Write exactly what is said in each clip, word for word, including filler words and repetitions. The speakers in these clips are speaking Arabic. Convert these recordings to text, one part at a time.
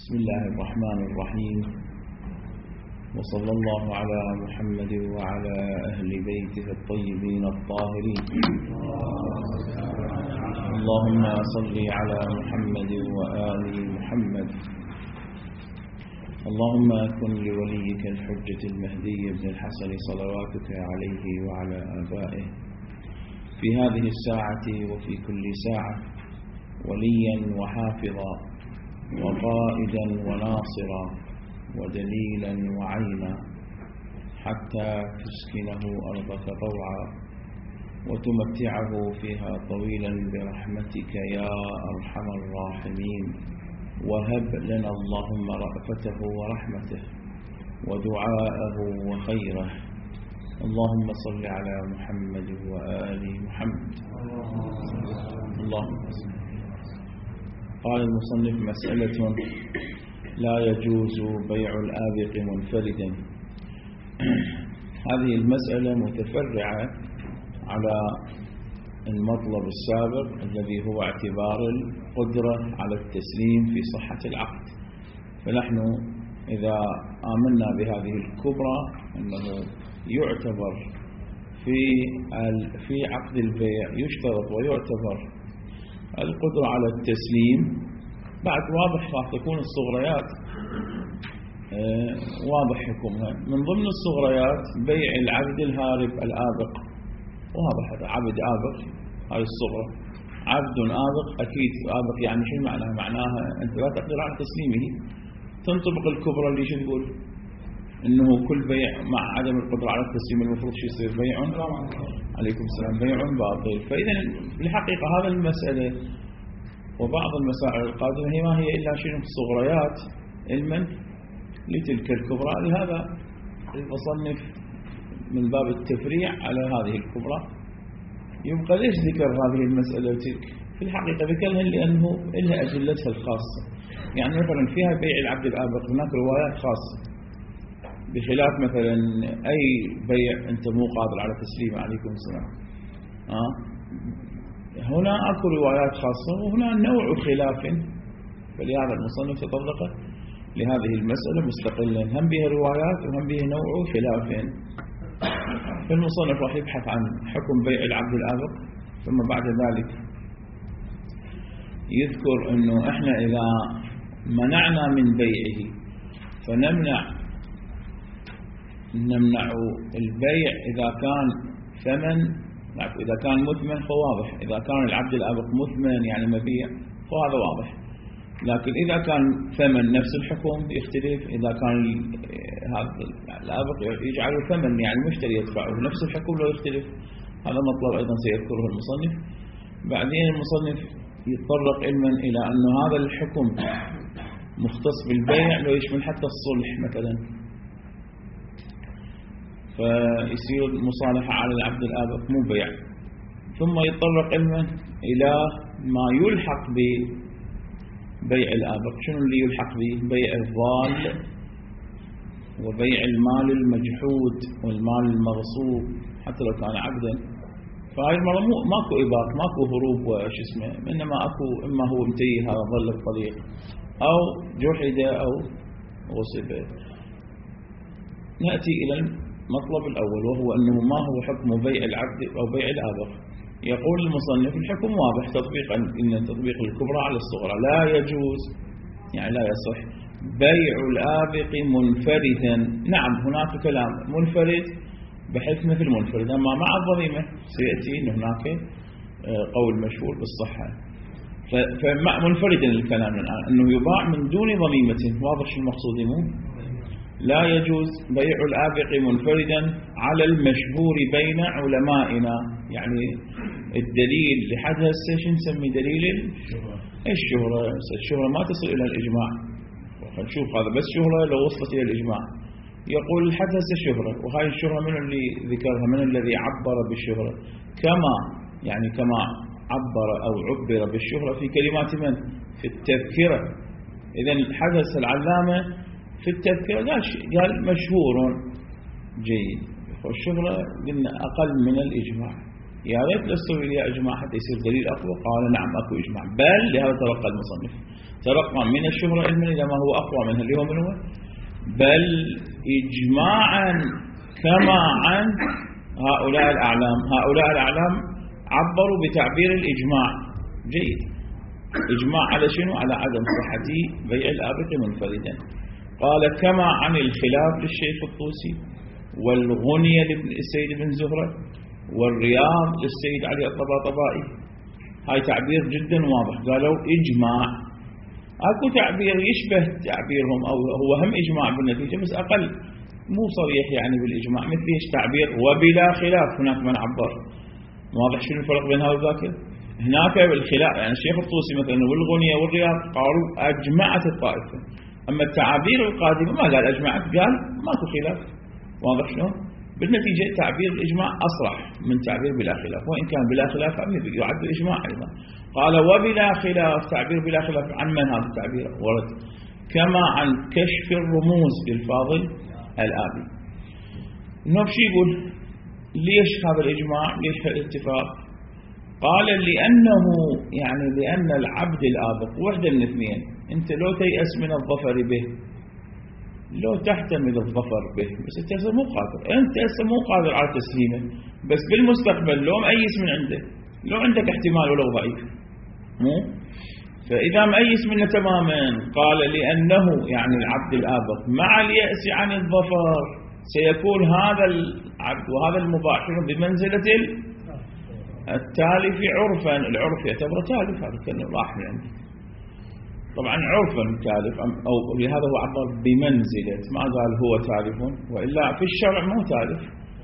بسم الله الرحمن الرحيم، وصلى الله على محمد وعلى أهل بيته الطيبين الطاهرين. اللهم صل على محمد وآل محمد. اللهم كن لوليك الحجة المهدي بن الحسن صلواتك عليه وعلى آبائه في هذه الساعة وفي كل ساعة وليا وحافظا وقائدا وناصرا ودليلا وعينا، حتى تسكنه أرضك طوعا وتمتعه فيها طويلا برحمتك يا أرحم الراحمين. وهب لنا اللهم رأفته ورحمته ودعاءه وخيره. اللهم صل على محمد وآل محمد. اللهم صل. قال المصنف: مسألة لا يجوز بيع الآبق منفردا. هذه المسألة متفرعة على المطلب السابق الذي هو اعتبار القدرة على التسليم في صحة العقد. فنحن إذا آمنا بهذه الكبرى أنه يعتبر في في عقد البيع يشترط ويعتبر القدرة على التسليم. بعد واضح راح تكون الصغريات واضح حكمها. من ضمن الصغريات بيع العبد الهارب الآبق، واضح هذا عبد آبق، هذه الصغرى. عبد آبق أكيد آبق يعني شو معناها؟ معناها أنت لا تقدر على تسليمه. تنطبق الكبرى اللي شو تقول؟ إنه كل بيع مع عدم القدرة على التسليم المفروض شو يصير؟ بيع عليكم السلام بيع باطل. فإذا الحقيقة هذا المسألة وبعض المسائل القادمة هي ما هي إلا شنو؟ صغريات علما لتلك الكبرى. لهذا المصنف من باب التفريع على هذه الكبرى. يبقى ليش ذكر هذه المسألة وتلك؟ في الحقيقة ذكرها لأنه لها أدلتها الخاصة. يعني مثلا فيها بيع العبد الآبق هناك روايات خاصة، بخلاف مثلا أي بيع أنت مو قادر على تسليمه عليكم السلام. آه؟ هنا أكو روايات خاصة وهنا نوع خلاف، فلهذا المصنف تطرق لهذه المسألة مستقلا، هم بها روايات وهم بها نوع خلاف. فالمصنف راح يبحث عن حكم بيع العبد الآبق، ثم بعد ذلك يذكر أنه إحنا إذا منعنا من بيعه فنمنع نمنع البيع إذا كان ثمن. إذا كان مثمن فواضح، إذا كان العبد الآبق مثمن يعني مبيع فهذا واضح. لكن إذا كان ثمن نفس الحكم يختلف. إذا كان هذا الآبق يجعله ثمن يعني مشتري يدفعه نفس الحكم لو يختلف. هذا مطلب أيضا سيذكره المصنف. بعدين المصنف يتطرق علما إلى أن هذا الحكم مختص بالبيع لو يشمل حتى الصلح مثلا، فيصير مصالحة على العبد الآبق مو بيع. ثم يتطرق علما إلى ما يلحق ببيع الآبق. شنو اللي يلحق به؟ بيع الضال وبيع المال المجحود والمال المغصوب حتى لو كان عبدا. فهاي المرة ماكو إباق، ماكو هروب وش اسمه، إنما أكو إما هو انتهي هذا ظل الطريق أو جحد أو غصب. نأتي إلى المطلب الأول وهو أنه ما هو حكم بيع العبد أو بيع الآبق. يقول المصنف: الحكم واضح تطبيقا، إن تطبيق الكبرى على الصغرى. لا يجوز يعني لا يصح بيع الآبق منفردا. نعم هناك كلام منفرد بحيث مثل منفرد، أما مع الضميمة سيأتي أن هناك قول مشهور بالصحة. فمنفردا الكلام الآن أنه يباع من دون ضميمة. واضح شو المقصود؟ مو لا يجوز بيع الآبق منفردا على المشهور بين علمائنا. يعني الدليل لحد هسه شو نسمي؟ دليل الشهرة. الشهرة ما تصل إلى الإجماع. نشوف هذا بس شهرة لو وصلت إلى الإجماع. يقول لحد هسه شهرة، وهاي الشهرة من اللي ذكرها؟ من الذي عبر بالشهرة؟ كما يعني كما عبر أو عبر بالشهرة في كلمات من؟ في التذكرة. إذن حدث العلامة في التذكرة قال قال مشهور جيد، والشهرة قلنا أقل من الإجماع. يا ريت للسوي لي إجماع حتى يصير دليل أقوى. قال نعم أكو إجماع، بل لهذا ترقى المصنف، ترقى من الشهرة علما إلى ما هو أقوى منها اللي هو من هو بل إجماعا كما عن هؤلاء الأعلام. هؤلاء الأعلام عبروا بتعبير الإجماع، جيد، إجماع على شنو؟ على عدم صحة بيع الآبق منفردا. قال كما عن الخلاف للشيخ الطوسي، والغنية للسيد بن زهرة، والرياض للسيد علي الطباطبائي. هاي تعبير جدا واضح، قالوا إجماع. أكو تعبير يشبه تعبيرهم أو هو هم إجماع بالنتيجة بس أقل، مو صريح يعني بالإجماع، مثل إيش تعبير وبلا خلاف. هناك من عبر، واضح شنو الفرق بين هذا وذاك؟ هناك بالخلاف يعني الشيخ الطوسي مثلا والغنية والرياض قالوا أجمعت الطائفة، أما التعابير القادمة ما قال أجمعت، قال ماكو خلاف. واضح شنو؟ بالنتيجة تعبير الإجماع أصرح من تعبير بلا خلاف، وإن كان بلا خلاف يعد إجماع أيضا. قال وبلا خلاف، تعبير بلا خلاف عن من هذا التعبير؟ ورد كما عن كشف الرموز للفاضل الآبي. النوبشي يقول ليش هذا الإجماع؟ ليش الاتفاق؟ قال لأنه يعني لأن العبد الآبق وحدة من اثنين، أنت لو تيأس من الظفر به، لو تحتمل الظفر به، بس أنت هسه مو قادر، أنت هسه مو قادر على تسليمه، بس بالمستقبل لو مأيس من عنده، لو عندك احتمال ولو ضعيف، مو؟ فإذا مأيس منه تماما، قال لأنه يعني العبد الآبق مع اليأس عن الظفر سيكون هذا العبد وهذا المباح بمنزلة التالف عرفا. العرف يعتبر تالف، هذا كلمة راح من عنده طبعا عرفا تالف، أو لهذا هو عبر بمنزلة، ما قال هو تالف، وإلا في الشرع مو تالف،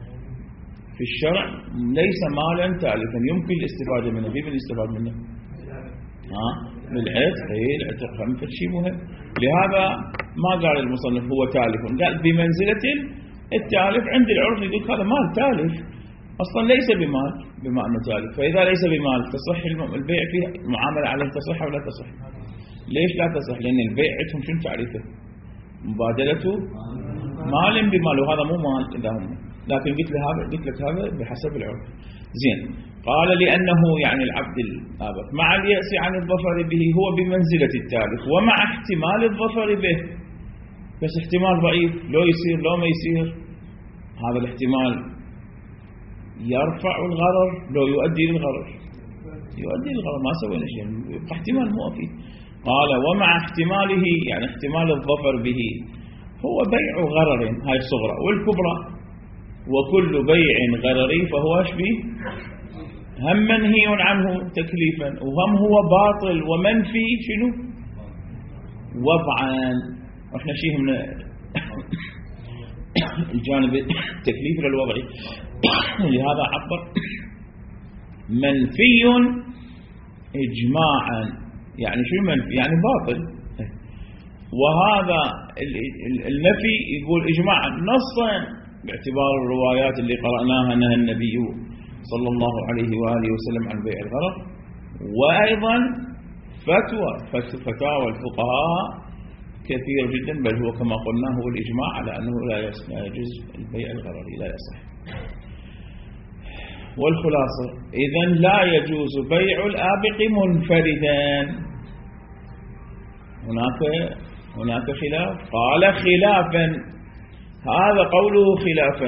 في الشرع ليس مالا تالفا يمكن الاستفادة منه. كيف الاستفادة منه؟ ها بالعتق، هي العتق هم شيء مهم. لهذا ما قال المصنف هو تالف، قال بمنزلة التالف. عند العرف يقول هذا مال تالف أصلا ليس بمال، بما أنه تالف. فإذا ليس بمال تصح البيع فيه، المعاملة عليه تصح ولا تصح؟ ليش لا تصح؟ لأن البيع عندهم شنو تعريفه؟ مبادلته مال بمال، وهذا مو مال إذا هم. لكن قلت له هذا، قلت لك هذا بحسب العرف. زين، قال لأنه يعني العبد الآبق مع اليأس عن الظفر به هو بمنزلة التالف، ومع احتمال الظفر به، بس احتمال ضعيف، لو يصير لو ما يصير، هذا الاحتمال يرفع الغرر لو يؤدي للغرر، يؤدي للغرر، ما سوينا شيء، يبقى احتمال مو أكيد. قال ومع احتماله يعني احتمال الظفر به هو بيع غرر، هاي الصغرى والكبرى، وكل بيع غرري فهو اشبه هم منهي عنه تكليفا، وهم هو باطل ومنفي شنو وضعا. واحنا شيء من الجانب التكليف للوضعي، لهذا عبر منفي إجماعا. يعني شو منفي؟ يعني باطل. وهذا النفي يقول إجماعا نصا باعتبار الروايات اللي قرأناها نهى النبي صلى الله عليه وآله وسلم عن بيع الغرر، وأيضا فتوى فتاوى الفقهاء كثير جدا، بل هو كما قلنا هو الإجماع على أنه لا يجوز البيع الغرري، لا يصح. والخلاصة إذن لا يجوز بيع الآبق منفردا. هناك هناك خلاف. قال خلافا، هذا قوله خلافا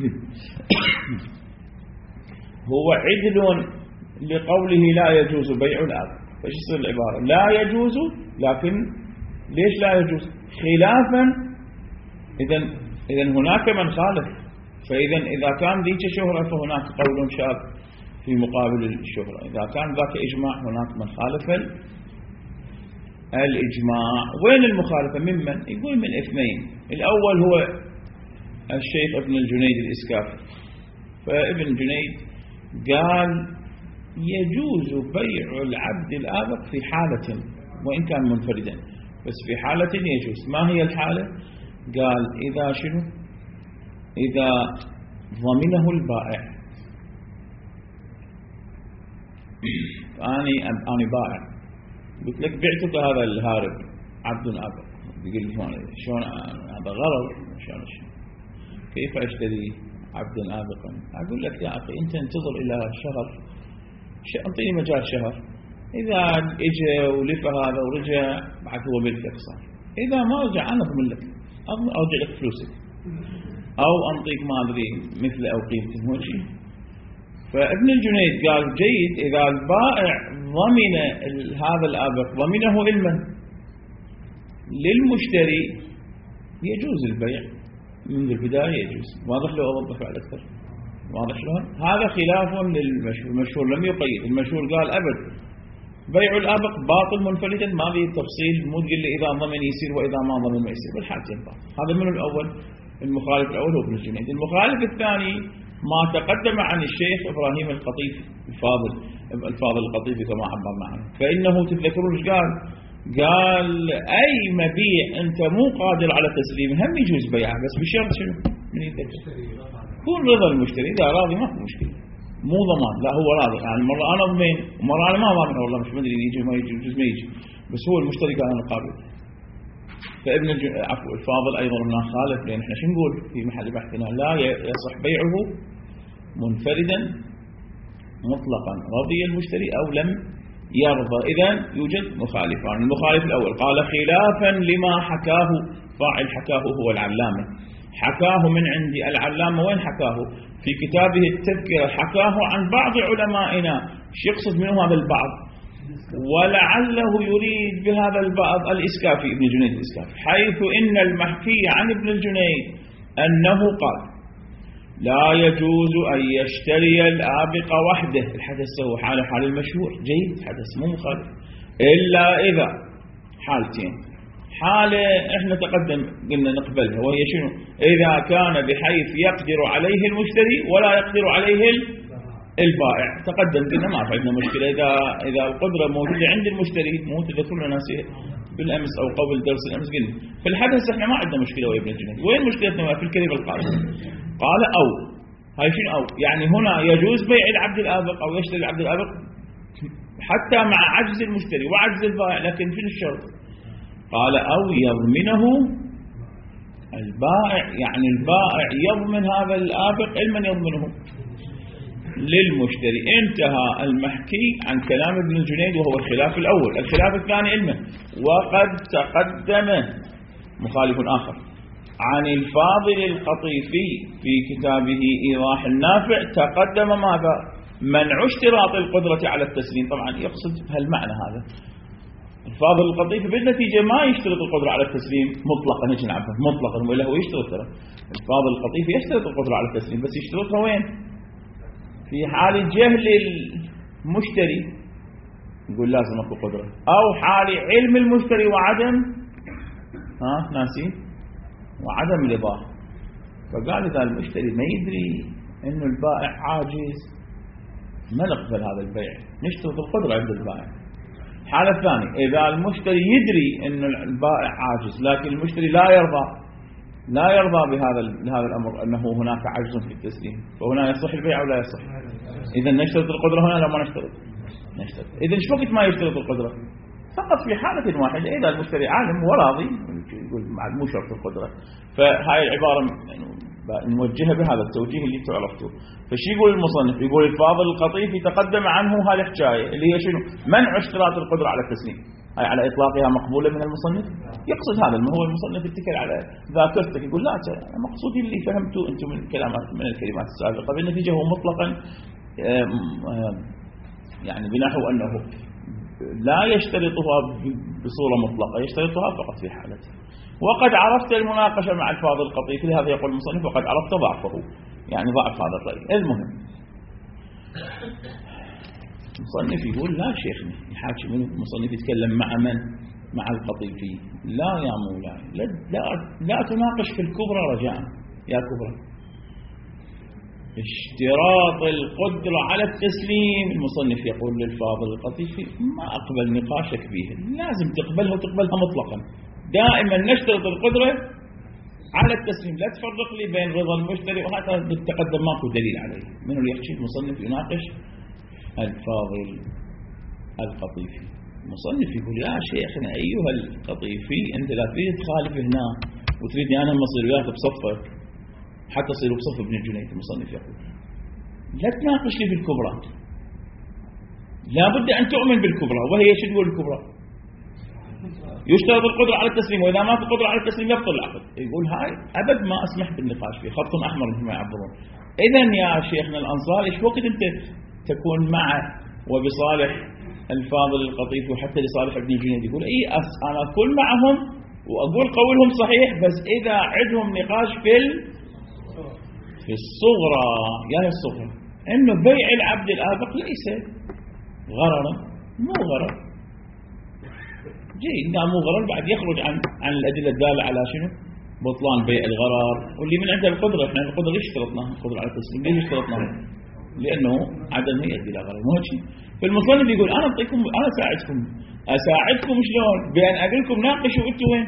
هو عدل لقوله لا يجوز بيع الآبق. فايش يصير العبارة؟ لا يجوز، لكن ليش لا يجوز؟ خلافا. إذن إذن هناك من خالف، فإذا إذا كان ذيك شهرة فهناك قول شاذ في مقابل الشهرة، إذا كان ذاك إجماع هناك من خالف الإجماع. وين المخالفة؟ ممن؟ يقول من اثنين. الأول هو الشيخ ابن الجنيد الإسكافي. فابن جنيد قال يجوز بيع العبد الآبق في حالة وإن كان منفردا، بس في حالة يجوز. ما هي الحالة؟ قال إذا شنو؟ إذا ضمنه البائع. أنا أنا بائع، قلت لك بعتك هذا الهارب عبد آبق، يقول لي شلون هذا غرض، شلون كيف أشتري؟ عبدا آبقا. أقول لك يا أخي أنت انتظر إلى شهر، أعطيني مجال شهر، إذا إجا ولف هذا ورجع بعد هو ملكك صار، إذا ما رجع أنا أضمن لك، أرجع لك فلوسك أو أنطيك ما أدري مثل أو قيمته مو شيء. فابن الجنيد قال جيد إذا البائع ضمن هذا الآبق ضمنه علما للمشتري يجوز البيع منذ البداية، يجوز. واضح لو أوضح بعد أكثر؟ واضح شلون؟ هذا خلاف للمشهور، المشهور لم يقيد، المشهور قال أبد بيع الآبق باطل منفردا، ما به تفصيل، مو تقول لي إذا ضمن يصير وإذا ما ضمن ما يصير، بالحالتين باطل. هذا من الأول، المخالف الأول هو ابن الجنيد. المخالف الثاني ما تقدم عن الشيخ إبراهيم القطيفي الفاضل الفاضل القطيفي كما عبر معنا، فإنه تذكرون ايش قال؟ قال أي مبيع أنت مو قادر على تسليمه هم يجوز بيعه، بس بشرط شنو؟ من يتذكر يكون رضا المشتري، إذا راضي ما في مشكلة، مو ضمان، لا هو راضي. يعني مرة أنا ضمين ومرة أنا ما ضامن، والله مش مدري يجي ما يجي يجوز ما يجي، بس هو المشتري قال أنا قابل. فابن الج... عفوا الفاضل أيضا هنا خالف، لأن احنا شو نقول في محل بحثنا؟ لا يصح بيعه منفردا مطلقا رضي المشتري أو لم يرضى. إذن يوجد مخالفان. المخالف الأول قال خلافا لما حكاه فاعل، حكاه هو العلامة، حكاه من عند العلامة. وين حكاه؟ في كتابه التذكرة، حكاه عن بعض علمائنا. شو يقصد منه هذا البعض؟ ولعله يريد بهذا البعض الإسكافي، ابن الجنيد الإسكافي، حيث إن المحكي عن ابن الجنيد أنه قال لا يجوز أن يشتري الآبق وحده، الحدث هو حال حال المشهور، جيد حدث مو مخالف، إلا إذا حالتين. حالة احنا تقدم قلنا نقبلها، وهي شنو؟ إذا كان بحيث يقدر عليه المشتري ولا يقدر عليه البائع. تقدم قلنا ما في عندنا مشكلة إذا إذا القدرة موجودة عند المشتري، مو تذكرنا ناس بالأمس أو قبل درس الأمس قلنا في الحدث احنا ما عندنا مشكلة ويا ابن الجنيد. وين مشكلتنا؟ في الكلمة القادمة. قال أو، هاي شنو أو؟ يعني هنا يجوز بيع العبد الآبق أو يشتري العبد الآبق حتى مع عجز المشتري وعجز البائع، لكن شنو الشرط؟ قال أو يضمنه البائع، يعني البائع يضمن هذا الآبق، لمن يضمنه؟ للمشتري. انتهى المحكي عن كلام ابن الجنيد وهو الخلاف الأول. الخلاف الثاني علما، وقد تقدم مخالف آخر عن الفاضل القطيفي في كتابه إيضاح النافع، تقدم ماذا؟ منع اشتراط القدرة على التسليم. طبعا يقصد هالمعنى هذا. الفاضل القطيفي بالنتيجة ما يشترط القدرة على التسليم مطلقا، نجي نعرفه مطلقا، ولا هو يشترط ترى. الفاضل القطيفي يشترط القدرة على التسليم، بس يشترطها وين؟ في حال جهل المشتري يقول لازم اكو قدرة، او حال علم المشتري وعدم ها ناسي وعدم رضاه. فقال اذا المشتري ما يدري انه البائع عاجز ما نقبل هذا البيع، نشترط القدرة عند البائع. الحالة الثانية إذا المشتري يدري أن البائع عاجز لكن المشتري لا يرضى لا يرضى بهذا بهذا الأمر، أنه هناك عجز في التسليم، فهنا يصح البيع أو لا يصح؟ إذا نشترط القدرة هنا، لا ما نشترط نشترط. إذا ايش وقت ما يشترط القدرة؟ فقط في حالة واحدة، إذا المشتري عالم وراضي يقول مو شرط القدرة. فهاي العبارة نوجهها بهذا التوجيه اللي تعرفته. فشي يقول المصنف؟ يقول الفاضل القطيفي تقدم عنه هالحكاية اللي هي شنو؟ منع اشتراط القدرة على التسليم. هاي على إطلاقها مقبولة من المصنف؟ يقصد هذا، ما هو المصنف يتكل على ذاكرتك، يقول لا مقصود اللي فهمته أنتم من الكلمات من الكلمات السابقة. بالنتيجة هو مطلقا يعني بنحو أنه لا يشترطها بصورة مطلقة، يشترطها فقط في حالته. وقد عرفت المناقشة مع الفاضل القطيفي، لهذا يقول المصنف وقد عرفت ضعفه، يعني ضعف هذا الرأي. المهم المصنف يقول لا شيخنا يحاكي منه، المصنف يتكلم مع من؟ مع القطيفي. لا يا مولاي، لا, لا, لا تناقش في الكبرى رجاء يا كبرى. اشتراط القدرة على التسليم، المصنف يقول للفاضل القطيفي ما أقبل نقاشك به، لازم تقبلها وتقبلها مطلقا. دائما نشترط القدرة على التسليم، لا تفرق لي بين رضا المشتري، وهذا بالتقدم ماكو دليل عليه. من اللي يحكي؟ المصنف يناقش الفاضل القطيفي. المصنف يقول يا شيخنا أيها القطيفي، أنت لا تريد تخالف هنا وتريدني أنا مصير وياك بصفك، حتى تصير بصف ابن الجنيد. المصنف يقول لا تناقش لي بالكبرى، لا بد أن تؤمن بالكبرى، وهي شدوى الكبرى يشترط القدرة على التسليم، وإذا ما في قدرة على التسليم يبطل العقد. يقول هاي أبد ما أسمح بالنقاش فيه، خط أحمر مثل ما يعبرون. إذن يا شيخنا الأنصار إيش وقت أنت تكون مع وبصالح الفاضل القطيف وحتى لصالح ابن الجنيد؟ يقول إيه أنا أكون معهم وأقول قولهم صحيح، بس إذا عندهم نقاش في في الصغرى. يا الصغرى إنه بيع العبد الآبق ليس غررا، مو غرر جيد، مو غرر بعد يخرج عن عن الأدلة الدالة على شنو؟ بطلان بيع الغرر. واللي من عنده القدرة، احنا القدرة ليش اشترطناها؟ القدرة على التسليم ليش اشترطناها؟ لأنه عدم يؤدي إلى غرر، مو شيء. فالمصنف يقول أنا أعطيكم، أنا أساعدكم، أساعدكم شلون؟ بأن أقول لكم ناقشوا أنتوا وين؟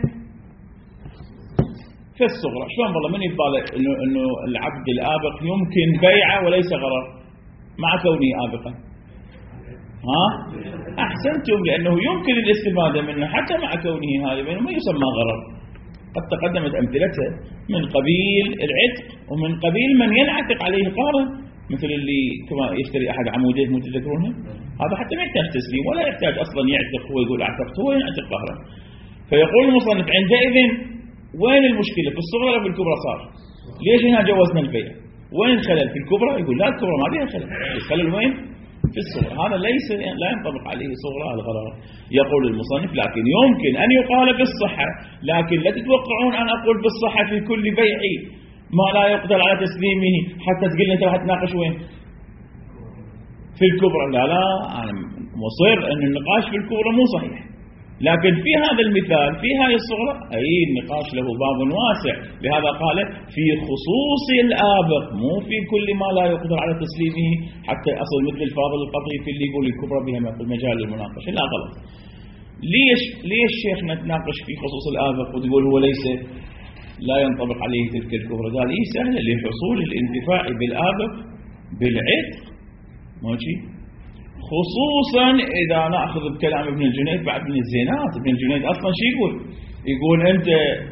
في الصغرى. شلون والله من يبالي إنه إنه العبد الآبق يمكن بيعه وليس غرر مع كونه آبقا؟ ها؟ أحسنتم، لأنه يمكن الاستفادة منه حتى مع كونه هذا ما يسمى غرر. قد تقدمت أمثلته من قبيل العتق ومن قبيل من ينعتق عليه قهرا، مثل اللي كما يشتري أحد عموديه متذكرونها، هذا حتى ما يحتاج تسليم ولا يحتاج أصلا يعتق، هو يقول اعتقت، هو ينعتق قهرا. فيقول المصنف عندئذ وين المشكلة؟ في الصغرى ولا في الكبرى صار؟ ليش هنا جوزنا البيع؟ وين الخلل؟ في الكبرى؟ يقول لا الكبرى ما فيها خلل، الخلل وين؟ في الصغرى. هذا ليس لا ينطبق عليه صغرى الغرر. يقول المصنف لكن يمكن أن يقال بالصحة، لكن لا تتوقعون أن أقول بالصحة في كل بيع ما لا يقدر على تسليمه حتى تقول لي أنت راح تناقش وين؟ في الكبرى. لا لا أنا مصر أن النقاش في الكبرى مو صحيح، لكن في هذا المثال في هذه الصغرى أي النقاش له باب واسع. لهذا قال في خصوص الآبق، مو في كل ما لا يقدر على تسليمه حتى أصل مثل الفاضل القطيف اللي يقول الكبرى بها مجال للمناقشة. لا غلط. ليش ليش شيخنا تناقش في خصوص الآبق وتقول هو ليس لا ينطبق عليه تلك الكبرى؟ قال إيه سهلة، لحصول الانتفاع بالآبق بالعتق، ماشي، خصوصا إذا نأخذ بكلام ابن الجنيد بعد من الزينات. ابن الجنيد أصلا شو يقول؟ يقول أنت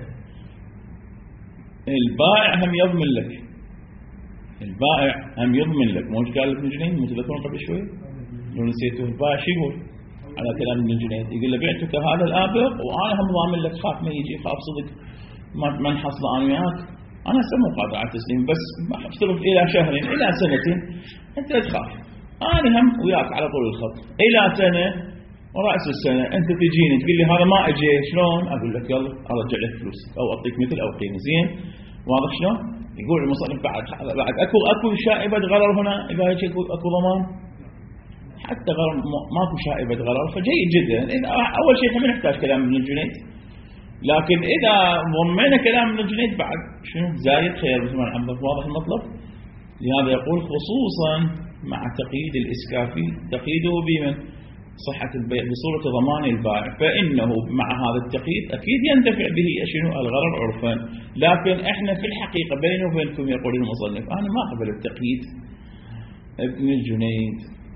البائع هم يضمن لك، البائع هم يضمن لك، مو قال ابن الجنيد متذكرون قبل شوي لو نسيتوا؟ البائع شو يقول على كلام ابن الجنيد؟ يقول له بعتك هذا الآبق وأنا هم ضامن لك، خاف ما يجي، خاف صدق ما نحصل أنا وياك، أنا سمو قادر على التسليم، بس اشترط إلى شهرين إلى سنتين أنت لا تخاف، أنا هم وياك على طول الخط إلى سنة ورأس السنة أنت تجيني تقول لي هذا ما أجي شلون؟ أقول لك يلا أرجع لك فلوسك أو أعطيك مثل أو قيمة. زين واضح شلون؟ يقول المصنف بعد بعد أكو أكو شائبة غرر هنا، إذا أكو أكو ضمان حتى غرر ماكو شائبة غرر فجيد جدا. أول شيء ما نحتاج كلام ابن الجنيد، لكن إذا ضمينا كلام ابن الجنيد بعد شنو زايد خير مثل ما عم واضح المطلب. لهذا يقول خصوصا مع تقييد الإسكافي، تقييده بمن؟ صحة البيع بصورة ضمان البائع، فإنه مع هذا التقييد أكيد يندفع به شنو الغرر عرفا. لكن إحنا في الحقيقة بيني وبينكم يقول المصنف أنا ما أقبل التقييد ابن الجنيد.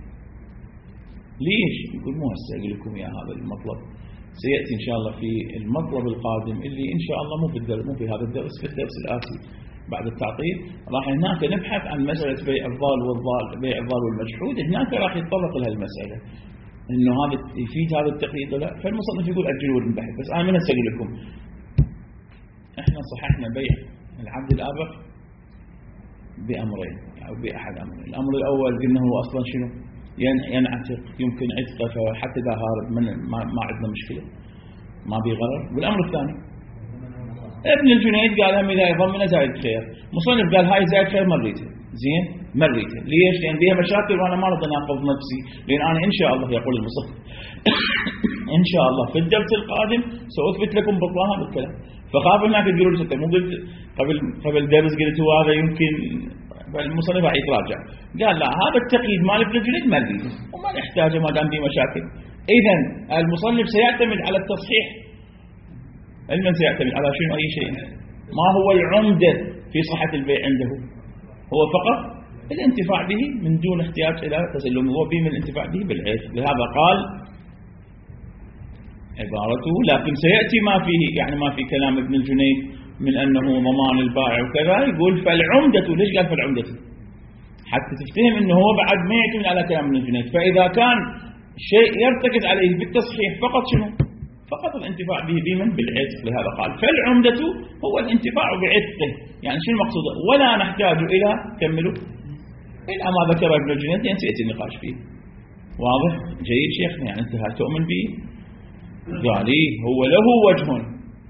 ليش؟ يقول مو هسه أقول لكم يا هذا المطلب، سيأتي إن شاء الله في المطلب القادم اللي إن شاء الله مو في الدرس، مو في هذا الدرس، في الدرس الآتي بعد التعطيل راح هناك نبحث عن مسألة بيع الضال والضال، بيع الضال والمجحود. هناك راح يتطرق لها المسألة إنه هذا يفيد هذا التقييد ولا. فالمصنف يقول أجلوا البحث، بس أنا من أسأل لكم إحنا صححنا بيع العبد الآبق بأمرين أو بأحد أمرين. الأمر الأول قلنا هو أصلا شنو؟ ينعتق، يمكن عتقه، فحتى إذا هارب من ما, ما عندنا مشكلة، ما بيغرر. والأمر الثاني ابن الجنيد قال هم إذا يضمن زايد خير، مصنف قال هاي زايد خير مريته. زين مريته ليش؟ لأن بيها مشاكل وأنا ما رضى أناقض نفسي، لأن أنا إن شاء الله يقول المصنف إن شاء الله في الدرس القادم سأثبت لكم بطلان هذا الكلام. فخاف هناك تقولوا لي ستة مو قلت قبل قبل درس قلت هو هذا يمكن المصنف راح يتراجع. قال لا هذا التقييد مال ابن الجنيد مريته وما نحتاجه ما دام به مشاكل. إذن المصنف سيعتمد على التصحيح. علما سيعتمد على شنو؟ أي شيء ما هو العمدة في صحة البيع عنده، هو فقط الانتفاع به من دون احتياج إلى تسلم، هو به من الانتفاع به بالعيش. لهذا قال عبارته لكن سيأتي ما فيه، يعني ما في كلام ابن الجنيد من أنه ضمان البائع وكذا، يقول فالعمدة. ليش قال فالعمدة؟ حتى تفتهم أنه هو بعد ما يعتمد على كلام ابن الجنيد. فإذا كان شيء يرتكز عليه بالتصحيح فقط شنو؟ فقط الانتفاع به بمن؟ بالعتق. لهذا قال فالعمدة هو الانتفاع بعتقه. يعني شنو المقصود؟ ولا نحتاج إلى كملوا إلى ما ذكر ابن الجنيد، يعني سيأتي النقاش فيه. واضح؟ جيد شيخنا، يعني انت هل تؤمن به؟ قال إيه هو له وجه،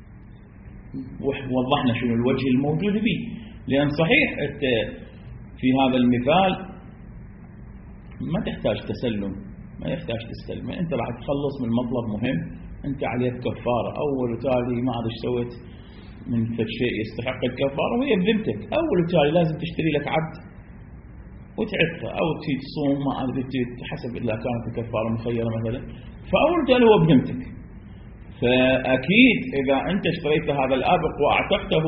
ووضحنا شنو الوجه الموجود به. لأن صحيح في هذا المثال ما تحتاج تسلم، ما يحتاج تستلم، انت راح تخلص من مطلب مهم، انت عليك كفاره اول وتالي، ما ادري ايش سويت من فد شيء يستحق الكفاره وهي بذمتك، اول وتالي لازم تشتري لك عبد وتعتقه او تصوم، ما ادري حسب اذا كانت الكفاره مخيره مثلا، فاول وتالي هو بذمتك. فاكيد اذا انت اشتريت هذا الابق واعتقته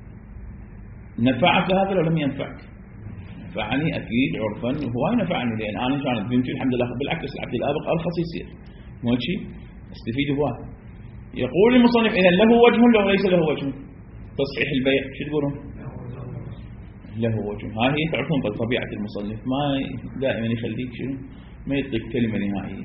نفعك هذا لو لم ينفعك؟ نفعني اكيد عرفا، هو نفعني لان انا كانت بذمتي الحمد لله، بالعكس العبد الابق ارخص يصير، مو شيء استفيد هو. يقول المصنف اذا له وجه لو ليس له وجه تصحيح البيع، شو تقولون؟ له وجه. ها هي تعرفون طبيعه المصنف، ما دائما يخليك شنو؟ ما يعطيك كلمه نهائيه،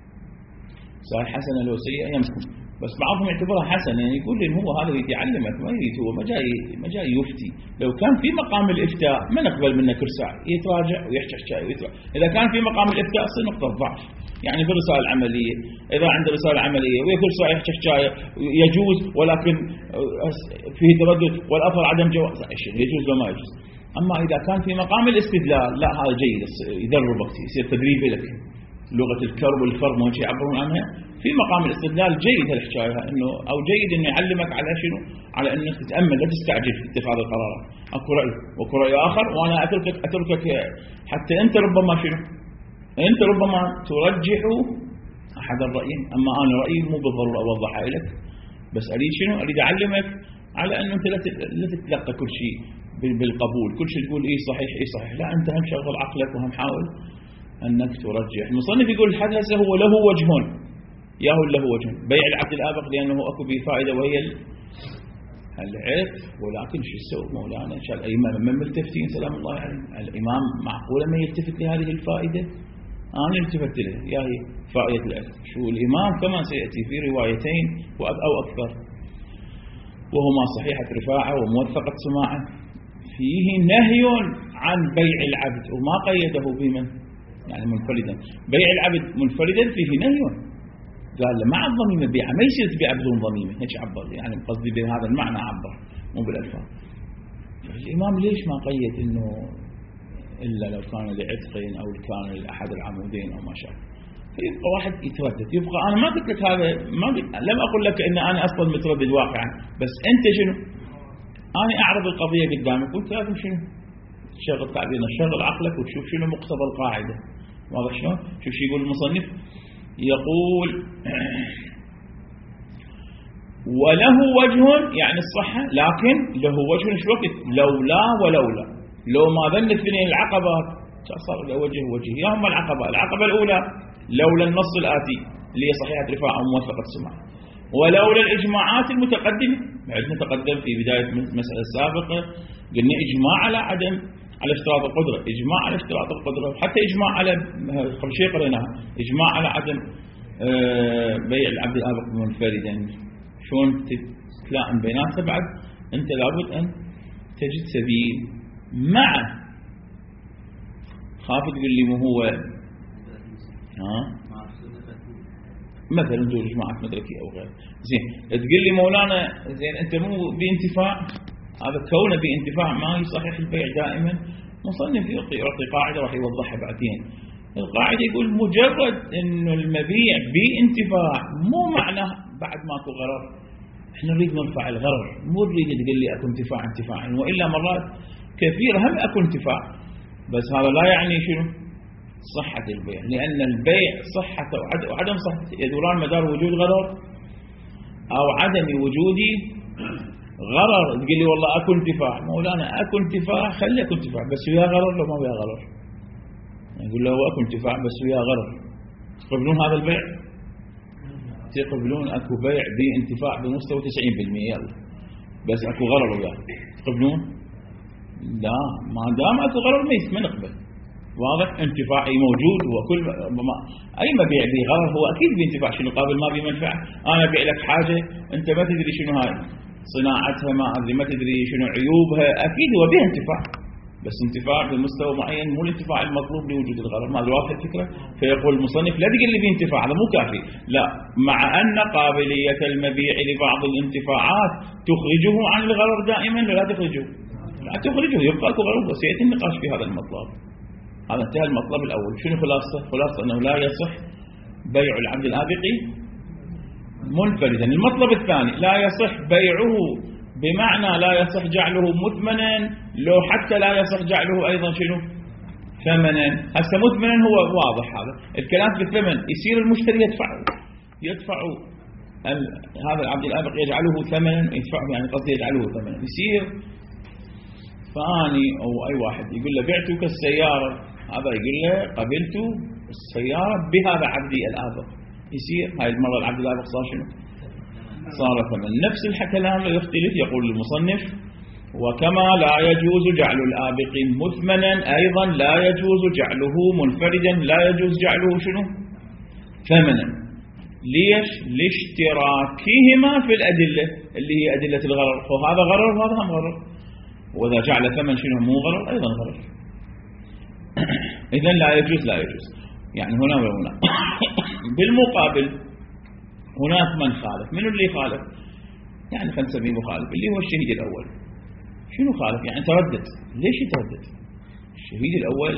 صحيح حسنه لو سيئه يمكن، بس بعضهم يعتبرها حسنه، يعني يقول لي هو هذا يريد يعلمك، ما يريد، هو ما جاي ما جاي يفتي. لو كان في مقام الافتاء ما نقبل منه كل ساعه يتراجع ويحكي حكايه ويتراجع. اذا كان في مقام الافتاء تصير نقطه ضعف، يعني في الرساله العمليه اذا عنده رساله عمليه وكل ساعه يحكي حكايه يجوز ولكن فيه تردد والافضل عدم جواز، يجوز وما يجوز. اما اذا كان في مقام الاستدلال لا، هذا جيد، يدربك يصير تدريب لك، لغه الكرب والفرم وش يعبرون عنها. في مقام الاستدلال جيد هالحكايه، انه او جيد انه يعلمك على شنو؟ على انك تتامل، لا تستعجل في اتخاذ القرارات. اكو راي واكو راي اخر، وانا اتركك اتركك حتى انت ربما شنو؟ انت ربما ترجح احد الرايين، اما انا رايي مو بالضروره اوضحها لك، بس اريد شنو؟ اريد اعلمك على انه انت لا تتلقى كل شيء بالقبول، كل شيء تقول اي صحيح اي صحيح، لا انت هم شغل عقلك وهم حاول انك ترجح. المصنف يقول الحدث هو له وجه، ياهو له وجه بيع العبد الابق لانه اكو به فائده وهي العتق، ولكن شو يسوي مولانا؟ شال الائمه من ملتفتين سلام الله عليهم، الامام معقوله ما يلتفت لهذه الفائده؟ انا التفت له، يا هي فائده العتق. شو الامام كما سياتي في روايتين او اكثر وهما صحيحه رفاعه وموثقه سماعه فيه نهي عن بيع العبد، وما قيده بمن؟ يعني منفردا. بيع العبد منفردا فيه نهي، قال له مع الضميمه بيعه، ما يصير تبيع بدون ضميمه، هيك عبر، يعني قصدي بهذا المعنى عبر مو بالالفاظ. الامام ليش ما قيد انه الا لو كان لعتق او كان لاحد العمودين او ما شابه؟ فيبقى واحد يتردد، يبقى انا ما قلت لك هذا، ما قلت لم اقول لك ان انا اصلا متردد واقعا، بس انت شنو؟ انا اعرض القضيه قدامك وانت لازم شنو؟ تشغل تعبيرنا، تشغل عقلك وتشوف شنو مقتضى القاعده. واضح شلون؟ شوف شو يقول المصنف، يقول وله وجه يعني الصحة، لكن له وجه شو وقت؟ لولا ولولا، لو ما ظنت اثنين العقبات صار له وجه وجه. يا هم العقبة، العقبة الأولى لولا النص الآتي اللي هي صحيحة رفاعة وموثقة السماع، ولولا الإجماعات المتقدمة. بعدنا تقدم في بداية المسألة السابقة قلنا إجماع على عدم على اشتراط القدرة، إجماع على اشتراط القدرة، حتى إجماع على قبل شيء قريناها إجماع على عدم بيع العبد الآبق منفردا. شلون تتلائم بيناتها؟ بعد أنت لابد أن تجد سبيل مع خاف تقول لي مو هو ها مثلا تقول جماعة مدركي أو غير زين، تقول لي مولانا زين أنت مو بانتفاع، هذا كونه بانتفاع ما يصحح البيع دائما. مصنف يعطي يعطي قاعدة راح يوضحها بعدين. القاعدة يقول مجرد انه المبيع بانتفاع مو معناه بعد ماكو غرر، احنا نريد نرفع الغرر، مو نريد تقول لي اكو انتفاع انتفاعا، والا مرات كثير هم اكو انتفاع، بس هذا لا يعني شنو؟ صحة البيع، لان البيع صحة وعدم صحة يدوران مدار وجود غرر او عدم وجود غرر. تقول لي والله اكو انتفاع، مولانا اكو انتفاع، خلي اكو انتفاع بس ويا غرر لو ما ويا غرر، يقول له اكو انتفاع بس ويا غرر، تقبلون هذا البيع؟ تقبلون اكو بيع بانتفاع بمستوى تسعين بالمئة؟ يلا بس اكو غرر وياه تقبلون؟ لا، ما دام اكو غرر ما نقبل. واضح؟ انتفاعي موجود. هو كل ما اي مبيع به غرر هو اكيد بانتفاع. شنو قابل ما بمنفعه؟ انا ابيع لك حاجه انت ما تدري شنو هاي صناعتها، ما ادري ما تدري شنو عيوبها، اكيد هو بها انتفاع، بس انتفاع بمستوى معين، مو الانتفاع المطلوب لوجود الغرر. ما ادري واضح الفكره؟ فيقول المصنف لا تقول لي بانتفاع، هذا مو كافي. لا، مع ان قابليه المبيع لبعض الانتفاعات تخرجه عن الغرر دائما، لا تخرجه، لا تخرجه، يبقى اكو غرر. وسياتي النقاش في هذا المطلب. هذا انتهى المطلب الاول. شنو خلاصته؟ خلاصه انه لا يصح بيع العبد الآبقي منفردا. المطلب الثاني لا يصح بيعه، بمعنى لا يصح جعله مثمنا، لو حتى لا يصح جعله ايضا شنو؟ ثمنا. هسه مثمنا هو واضح، هذا الكلام في الثمن. يصير المشتري يدفعه يدفع هذا العبد الآبق يجعله ثمنا، يدفعه يعني قصدي يجعله ثمنا. يصير فاني او اي واحد يقول له بعتك السياره، هذا يقول له قبلت السياره بهذا عبدي الآبق. يصير هاي المره العبد الآبق صار شنو؟ صار ثمن. نفس الكلام لا يختلف. يقول المصنف وكما لا يجوز جعل الآبق مثمنا ايضا لا يجوز جعله منفردا، لا يجوز جعله شنو؟ ثمنا. ليش؟ لاشتراكهما في الادله اللي هي ادله الغرر. فهذا غرر وهذا هم غرر، واذا جعل ثمن شنو؟ مو غرر ايضا غرر. اذا لا يجوز لا يجوز يعني هنا وهنا. بالمقابل هناك من خالف. من اللي خالف؟ يعني خلينا نسميه مخالف، اللي هو الشهيد الاول. شنو خالف؟ يعني تردد. ليش يتردد؟ الشهيد الاول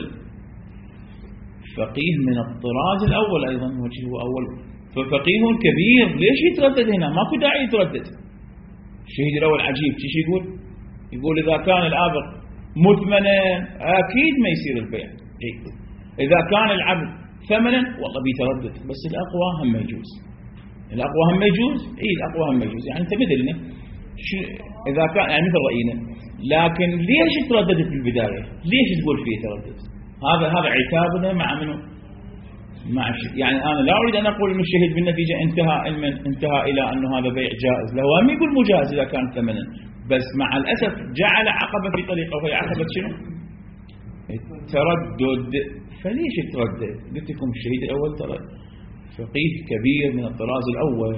فقيه من الطراز الاول ايضا، وجهه اول، ففقيه كبير. ليش يتردد هنا؟ ماكو داعي يتردد. الشهيد الاول عجيب. ايش يقول؟ يقول اذا كان الآبق مثمنا اكيد ما يصير البيع. اذا كان العبد ثمنا والله بيتردد، بس الاقوى هم ما يجوز. الاقوى هم ما يجوز. اي الاقوى هم ما يجوز. يعني انت مثلنا اذا كان يعني مثل راينا. لكن ليش ترددت في البدايه؟ ليش تقول فيه تردد؟ هذا هذا عتابنا مع منه؟ مع الشيء. يعني انا لا اريد ان اقول انه الشهيد بالنتيجه انتهى انتهى الى انه هذا بيع جائز، له هم يقول مجاز اذا كان ثمنا، بس مع الاسف جعل عقبه في طريقه، وهي عقبه شنو؟ التردد. فليش تردد؟ قلت لكم الشهيد الاول ترى فقيه كبير من الطراز الاول.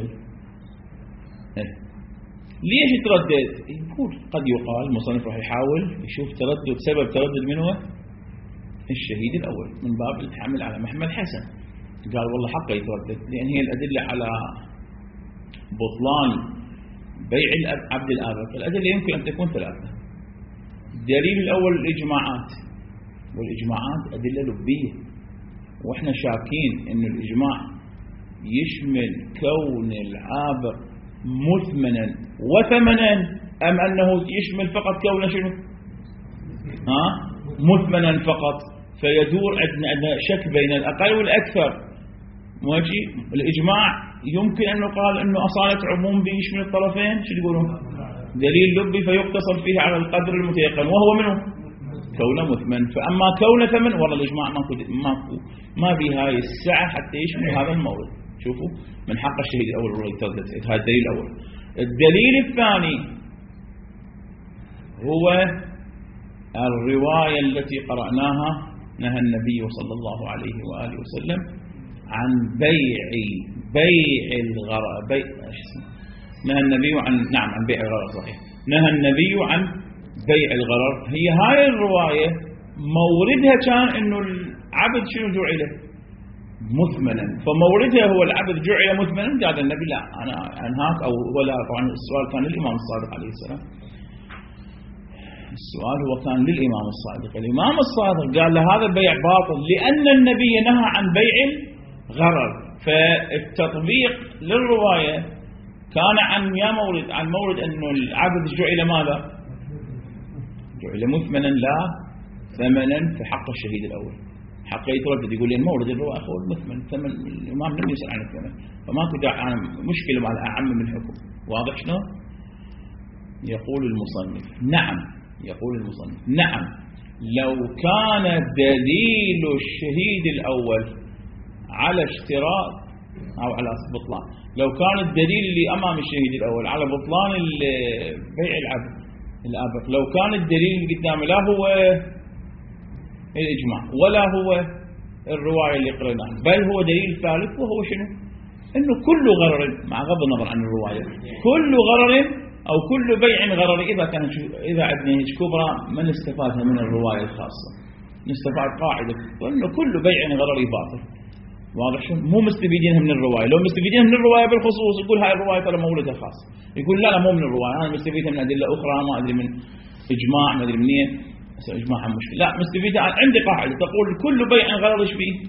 ليش تردد؟ يقول قد يقال المصنف راح يحاول يشوف تردد، سبب تردد من هو؟ الشهيد الاول، من باب الحمل على محمل حسن. قال والله حقه يتردد، لان هي الادله على بطلان بيع عبد الآبق. الادله يمكن ان تكون ثلاثه. الدليل الاول الاجماعات، والاجماعات ادله لبيه، واحنا شاكين ان الاجماع يشمل كون العابق مثمنا وثمنا، ام انه يشمل فقط كونه شنو؟ ها؟ مثمنا فقط. فيدور عندنا شك بين الاقل والاكثر. ماشي؟ الاجماع يمكن ان يقال انه اصاله عموم بيشمل الطرفين. شو تقولون؟ دليل لبي فيقتصر فيه على القدر المتيقن، وهو منه كونه مثمن. فاما كونه ثمن والله الاجماع ماكو ماكو ما بهاي السعه حتى يشمل هذا المورد. شوفوا، من حق الشهيد الاول يتردد. هذا الدليل الاول. الدليل الثاني هو الروايه التي قرأناها، نهى النبي صلى الله عليه واله وسلم عن بيع بيع الغرر. بيع نهى النبي عن نعم عن بيع الغرر، صحيح. نهى النبي عن بيع الغرر. هي هاي الروايه موردها كان انه العبد شنو جعله؟ مثمنا. فموردها هو العبد جعل مثمنا. قال النبي لا انا انهاك، او ولا. طبعا السؤال كان للامام الصادق عليه السلام. السؤال هو كان للامام الصادق. الامام الصادق قال له هذا البيع باطل لان النبي نهى عن بيع الغرر. فالتطبيق للروايه كان عن يا مورد عن مورد انه العبد جعل ماذا؟ جعل مثمنا لا ثمنا في حق الشهيد الاول. حقه يتردد، يقول لي مورد الروايه هو المثمن، ثمن الامام لم يسأل عن الثمن، فماكو داعي مشكله مع اعم من الحكم. واضح شنو؟ يقول المصنف نعم يقول المصنف نعم لو كان دليل الشهيد الاول على اشتراط أو على بطلان. لو كان الدليل اللي أمام الشهيد الأول على بطلان بيع العبد الآبق، لو كان الدليل اللي قدامه لا هو الإجماع ولا هو الرواية اللي قرأناها، بل هو دليل ثالث، وهو شنو؟ إنه كل غرر، مع غض النظر عن الرواية، كل غرر أو كل بيع غرر. إذا كان إذا عندنا هيك كبرى ما نستفادها من الرواية الخاصة، نستفاد قاعدة إنه كل بيع غرر باطل. واضح شو؟ مو مستفيدينها من الرواية. لو مستفيدينها من الرواية بالخصوص يقول هاي الرواية ترى مولدها خاص، يقول لا لا مو من الرواية، أنا مستفيدها من أدلة أخرى، ما أدري من إجماع، ما أدري منين إجماع عن مشكلة. لا، مستفيدها عندي قاعدة تقول كل بيع غرر إيش فيه؟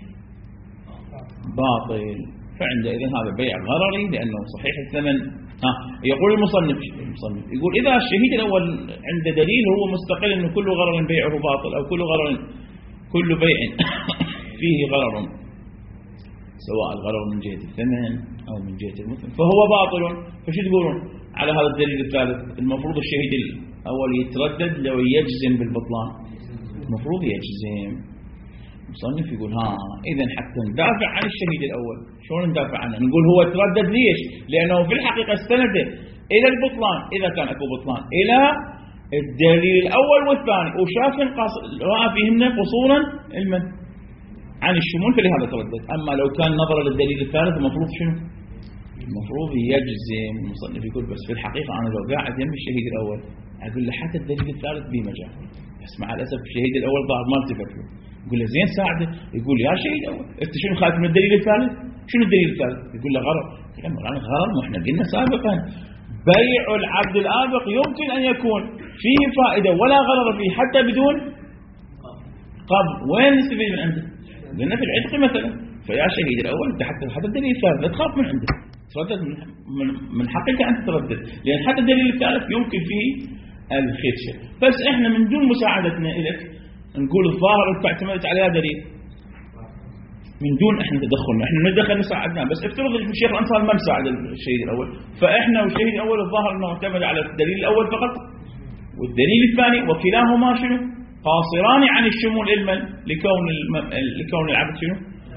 باطل. فعندئذ هذا بيع غرري لأنه صحيح الثمن. ها يقول المصنف المصنف يقول إذا الشهيد الأول عنده دليل هو مستقل إنه كل غرر بيعه باطل، أو كل غرر كل بيع فيه غرر، سواء الغرر من جهة الثمن أو من جهة المثل، فهو باطل. فشو تقولون على هذا الدليل الثالث؟ المفروض الشهيد الأول يتردد لو يجزم بالبطلان، المفروض يجزم. المصنف يقول ها إذا حتى ندافع عن الشهيد الأول، شلون ندافع عنه؟ نقول هو تردد ليش؟ لأنه في الحقيقة استند إلى البطلان إذا كان أكو بطلان إلى الدليل الأول والثاني، وشاف رأى فيهن قصورا المن عن الشمول، فلهذا تردد. أما لو كان نظر للدليل الثالث المفروض شنو؟ المفروض يجزم. المصنف يقول بس في الحقيقة أنا لو قاعد يم الشهيد الأول أقول له حتى الدليل الثالث به مجال، بس مع الأسف الشهيد الأول ظاهر ما التفت له. يقول له زين ساعده، يقول يا شهيد أول أنت شنو خايف من الدليل الثالث؟ شنو الدليل الثالث؟ يقول له غرر. يعني غرر، ما احنا قلنا سابقا بيع العبد الآبق يمكن أن يكون فيه فائدة ولا غرر فيه حتى بدون قبض. وين نستفيد من عنده؟ لأن في العتق مثلا. فيا شهيد الأول أنت حتى حتى الدليل الثالث لا تخاف من عنده، تردد من من حقك أن تتردد، لأن حتى الدليل الثالث يمكن فيه الخدشة. بس إحنا من دون مساعدتنا لك نقول الظاهر أنت اعتمدت عليها دليل، من دون إحنا تدخلنا، إحنا ندخل نساعدنا. بس افترض إن الشيخ الأنصار ما مساعد الشهيد الأول، فإحنا والشهيد الأول الظاهر أنه اعتمد على الدليل الأول فقط والدليل الثاني، وكلاهما شنو؟ قاصران عن الشمول علما لكون لكون العبد شنو؟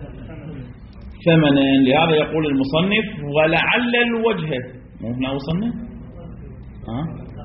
ثمنا. لهذا يقول المصنف ولعل الوجه، مو هنا وصلنا؟ ها؟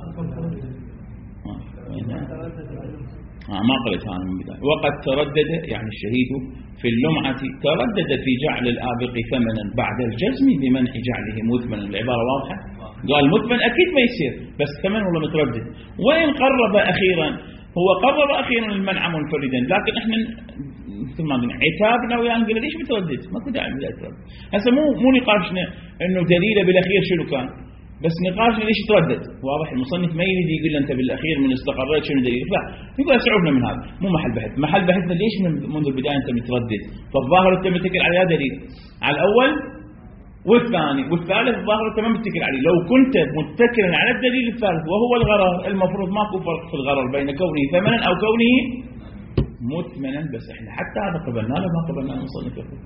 ها ما قلت أنا من بداية. وقد تردد يعني الشهيد في اللمعة تردد في جعل الآبق ثمنا بعد الجزم بمنع جعله مثمنا. العبارة واضحة؟ قال مثمن أكيد ما يصير، بس ثمن ولا متردد. وإن قرب أخيرا، هو قرب أخيرا المنع منفردا، لكن احنا مثل ما قلنا عتابنا وياه نقول ليش متردد؟ ماكو داعي لا يتردد. هسه مو مو نقاشنا انه دليله بالاخير شنو كان، بس نقاشنا ليش تردد. واضح المصنف ما يريد يقول انت بالاخير من استقريت شنو دليلك، لا يقول اسعفنا من هذا، مو محل بحث. محل بحثنا ليش من منذ البدايه انت متردد. فالظاهر انت متكل على دليل على الاول والثاني والثالث، الظاهر انت ما متكل عليه. لو كنت متكلا على الدليل الثالث وهو الغرر، المفروض ماكو فرق في الغرر بين كونه ثمنا او كونه مثمنا. بس احنا حتى هذا قبلنا له ما قبلنا المصنف يقول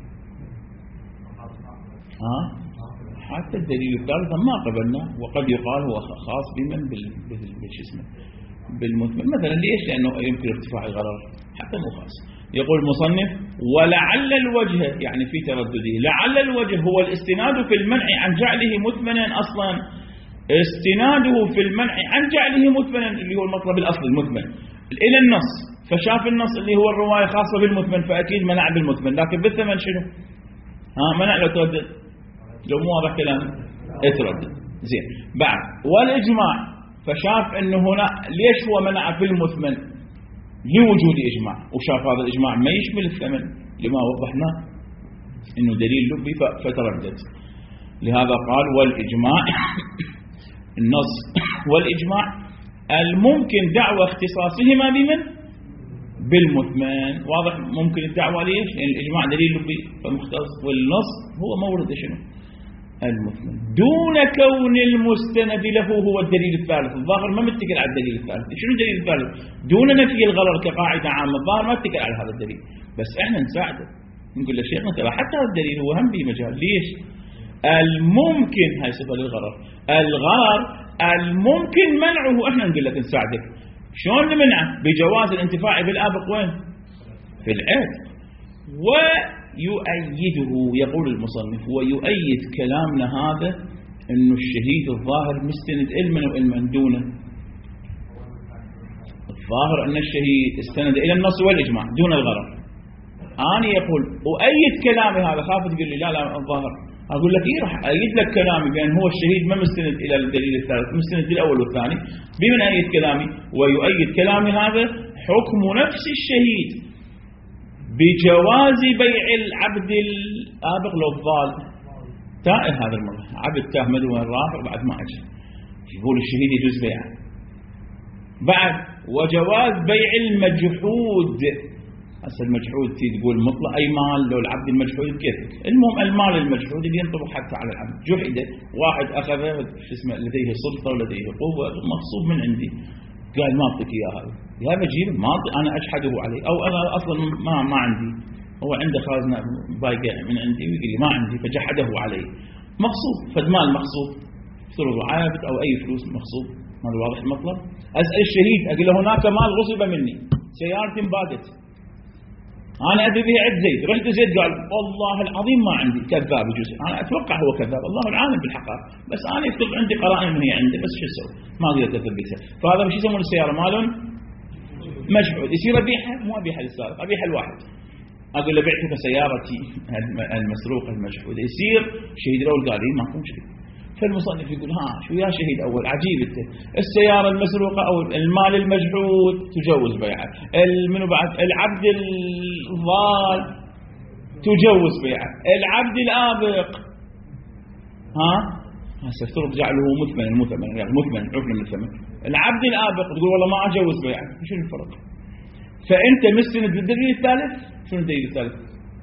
ها حتى الدليل الثالث ما قبلنا. وقد يقال هو خاص بمن بالش اسمه بالمثمن مثلا. ليش؟ لانه يمكن ارتفاع الغرر حتى مو خاص. يقول المصنف ولعل الوجه يعني في تردده، لعل الوجه هو الاستناد في المنع عن جعله مثمنا اصلا، استناده في المنع عن جعله مثمنا اللي هو المطلب الاصلي المثمن الى النص، فشاف النص اللي هو الرواية خاصة بالمثمن فأكيد منع بالمثمن، لكن بالثمن شنو؟ ها منع لو تردد، لو مو واضح كلام اتردد. زين بعد والإجماع، فشاف أنه هنا ليش هو منع في المثمن لوجود إجماع، وشاف هذا الإجماع ما يشمل الثمن لما وضحنا أنه دليل لبي فتردد. لهذا قال والإجماع النص والإجماع الممكن دعوى اختصاصهما بمن؟ بالمثمن. واضح ممكن الدعوة ليش؟ لأن الإجماع دليل لبي فمختص، والنص هو مورد شنو؟ المثمن، دون كون المستند له هو الدليل الثالث. الظاهر ما متكل على الدليل الثالث. شنو الدليل الثالث؟ دون نفي الغرر كقاعدة عامة، الظاهر ما متكل على هذا الدليل، بس احنا نساعده نقول له شيخنا ترى حتى هذا الدليل هو هم به مجال. ليش؟ الممكن، هاي صفة للغرر، الغرر الممكن منعه، احنا نقول لك نساعدك. شلون نمنعه؟ بجواز الانتفاع بالآبق وين؟ في العتق. ويؤيده، يقول المصنف ويؤيد كلامنا هذا أنه الشهيد الظاهر مستند علما وعلما دونه. الظاهر أن الشهيد استند إلى النص والإجماع دون الغرر. أنا يقول أؤيد كلامي هذا، خاف تقول لي لا لا الظاهر، أقول لك إيه راح أؤيد لك كلامي بأن هو الشهيد ما مستند إلى الدليل الثالث، مستند للأول والثاني. بمن أيد كلامي؟ ويؤيد كلامي هذا حكم نفس الشهيد بجواز بيع العبد الآبق لو الضال. تائه هذا المرة، عبد تاه مدوى الرافع بعد ما أجل، يقول الشهيد يجوز بيعه. بعد وجواز بيع المجحود. هسه المجحود تقول مطلق أي مال، لو العبد المجحود كيفك، المهم المال المجحود اللي ينطبق حتى على العبد. جحد واحد أخذه شو اسمه لديه سلطة ولديه قوة مغصوب من عندي، قال ما أعطيك إياه هذا، يا بجيب ما أعطي أنا أجحده عليه، أو أنا أصلا ما ما عندي، هو عنده خازنة بايقة من عندي ويقول لي ما عندي فجحده عليه، مغصوب. فالمال مغصوب فرض عابد أو أي فلوس مغصوب، ما واضح المطلب. أسأل الشهيد أقول له هناك مال غصب مني، سيارتي انبادت، أنا أبي بيع عند زيد، رحت زيد قال والله العظيم ما عندي، كذاب يجوز. أنا أتوقع هو كذاب، الله العالم بالحقائق، بس أنا يكتب عندي قرائن إنه هي عنده، بس شو أسوي؟ ما أقدر أثبتها. فهذا مش يسمون السيارة مال مجحود، يصير أبيعها، مو أبيعها للسارق، أبيعها لواحد. أقول له بعتك سيارتي المسروقة المجحودة، يصير شهيد الأول قال لي ماكو مشكلة. فالمصنف يقول ها شو يا شهيد أول عجيب أنت، السيارة المسروقة أو المال المجحود تجوز بيعه، منو بعد العبد الضال تجوز بيعه، العبد الآبق ها هسه افترض جعله مثمن، المثمن يعني مثمن عفنا من الثمن، العبد الآبق تقول والله ما أجوز بيعه، شو الفرق؟ فأنت مستند للدليل الثالث. شنو الدليل الثالث؟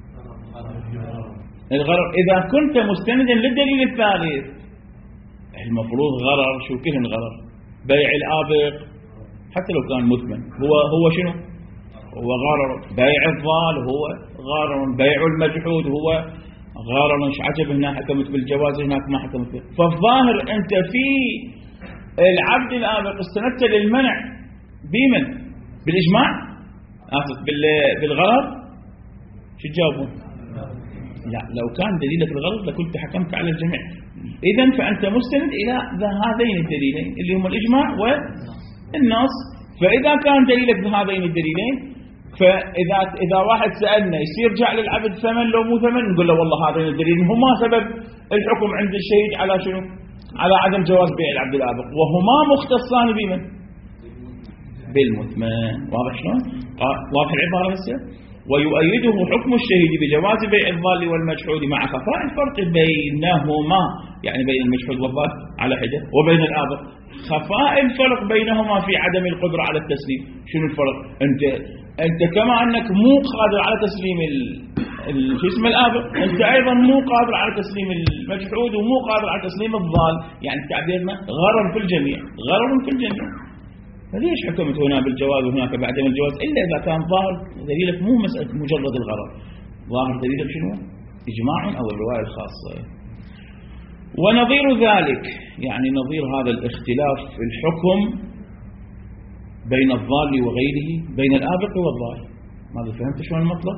الغرر. إذا كنت مستندا للدليل الثالث المفروض غرر، شو كلهن غرر، بيع الآبق حتى لو كان مثمن هو هو شنو؟ هو غرر. بيع الضال هو غرر، بيع المجحود هو غرر. ايش عجب هنا حكمت بالجواز هناك ما حكمت به. فالظاهر أنت في العبد الآبق استندت للمنع بمن؟ بالإجماع؟ آسف بالغرر. شو تجاوبون؟ لا لو كان دليلك الغرض لكنت حكمت على الجميع. إذن فأنت مستند إلى هذين الدليلين اللي هم الإجماع والنص. فإذا كان دليلك بهذين الدليلين، فإذا إذا واحد سألنا يصير جعل العبد ثمن لو مو ثمن، نقول له والله هذين الدليلين هما سبب الحكم عند الشهيد على شنو؟ على عدم جواز بيع العبد الآبق، وهما مختصان بمن؟ بالمثمن. واضح شلون؟ واضح العبارة هسه؟ ويؤيده حكم الشهيد بجواز بيع الضال والمجحود مع خفاء الفرق بينهما، يعني بين المجحود والضال على حدة، وبين الآبق خفاء الفرق بينهما في عدم القدرة على التسليم. شنو الفرق؟ أنت أنت كما أنك مو قادر على تسليم ال... ال... شو اسمه الآبق، أنت أيضا مو قادر على تسليم المجحود ومو قادر على تسليم الضال، يعني تعبيرنا غرر في الجميع، غرر في الجميع. فليش حكمت هنا بالجواز وهناك بعدم الجواز؟ إلا إذا كان ظاهر دليلك مو مسألة مجرد الغرض، ظاهر دليلك شنو؟ إجماع أو الرواية الخاصة. ونظير ذلك يعني نظير هذا الاختلاف في الحكم بين الضال وغيره، بين الآبق والضال. ماذا فهمت شو المطلب؟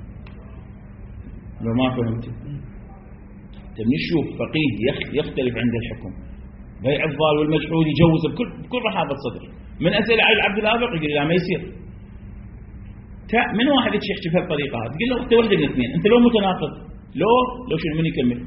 لو ما فهمت تنشوف فقيه يختلف عند الحكم بيع الضال والمجحود يجوز بكل بكل رحابة صدر. من أسئلة على العبد الآبق يقول لا ما يصير. من واحد يحكي في هالطريقة هذه تقول له أنت ولد الاثنين، أنت لو متناقض لو لو شنو من يكمل؟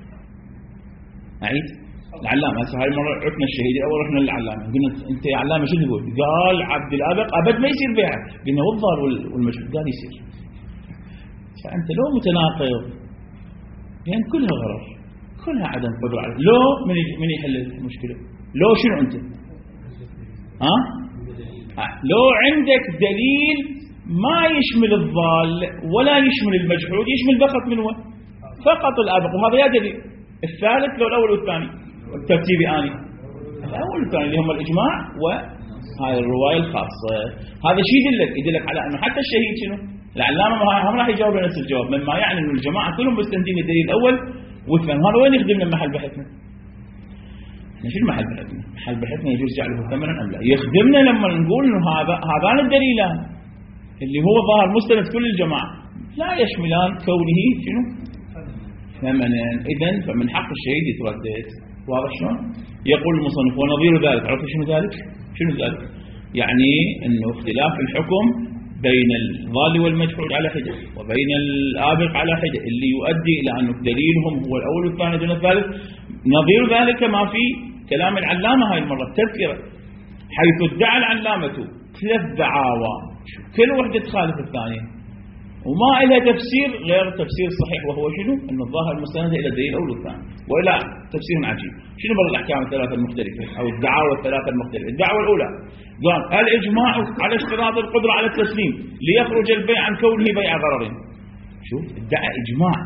أعيد العلامة. هسه هاي المرة عرفنا الشهيد الأول، رحنا للعلامة قلنا أنت يا علامة شو تقول؟ قال عبد الآبق أبد ما يصير بيعه. قلنا والضال والمجحود قال يصير. فأنت لو متناقض يعني كلها غرر، كلها عدم قدرة على لو من من يحل المشكلة. لو شنو أنت؟ ها؟ لو عندك دليل ما يشمل الضال ولا يشمل المجحود، يشمل فقط من هو؟ فقط الآبق. وهذا يا دليل. الثالث لو الأول والثاني الترتيب آني الأول والثاني اللي هم الإجماع وهاي الرواية الخاصة. هذا شيء يدلك يدلك على أنه حتى الشهيد شنو؟ العلامة هم راح يجاوب نفس الجواب، مما يعني أن الجماعة كلهم مستندين الدليل الأول والثاني. هذا وين يخدمنا محل بحثنا؟ شو المحل بحثنا؟ محل بحثنا يجوز جعله ثمنا أم لا؟ يخدمنا لما نقول إنه هذا هذان الدليلان اللي هو ظاهر مستند كل الجماعة لا يشملان كونه شنو ثمنا. إذن فمن حق الشهيد يتردد. واضح شلون؟ يقول المصنف ونظير ذلك. عرفتوا شنو ذلك؟ شنو ذلك؟ يعني انه اختلاف الحكم بين الضال والمجحود على حدة وبين الآبق على حدة اللي يؤدي إلى أن دليلهم هو الأول والثاني دون الثالث. نظير ذلك ما في كلام العلامة هاي المرة التذكرة، حيث ادعى العلامة ثلاث دعاوى كل وحدة تخالف الثانية وما إلها تفسير غير تفسير صحيح، وهو شنو؟ أن الظاهر المستند إلى الدليل الأول والثاني، وإلى تفسير عجيب. شنو بقى الأحكام الثلاثة المختلفة أو الدعاوى الثلاثة المختلفة؟ الدعوة الأولى قال الإجماع على اشتراط القدرة على التسليم ليخرج البيع عن كونه بيع ضرر. شوف ادعى إجماع،